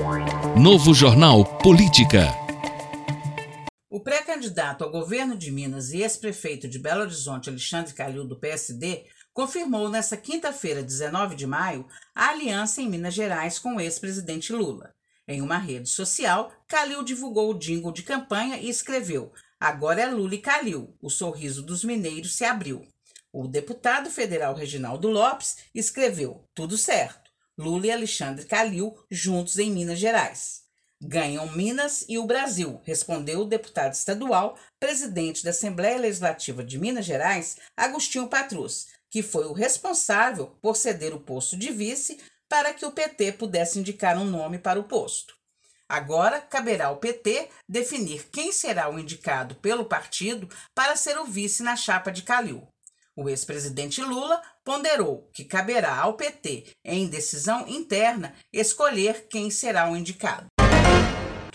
Novo Jornal Política. O pré-candidato ao governo de Minas e ex-prefeito de Belo Horizonte, Alexandre Calil, do PSD, confirmou nesta quinta-feira, 19 de maio, a aliança em Minas Gerais com o ex-presidente Lula. Em uma rede social, Calil divulgou o jingle de campanha e escreveu: "Agora é Lula e Calil, o sorriso dos mineiros se abriu." O deputado federal Reginaldo Lopes escreveu: "Tudo certo, Lula e Alexandre Calil juntos em Minas Gerais." "Ganham Minas e o Brasil", respondeu o deputado estadual, presidente da Assembleia Legislativa de Minas Gerais, Agostinho Patrus, que foi o responsável por ceder o posto de vice para que o PT pudesse indicar um nome para o posto. Agora, caberá ao PT definir quem será o indicado pelo partido para ser o vice na chapa de Calil. O ex-presidente Lula ponderou que caberá ao PT, em decisão interna, escolher quem será o indicado.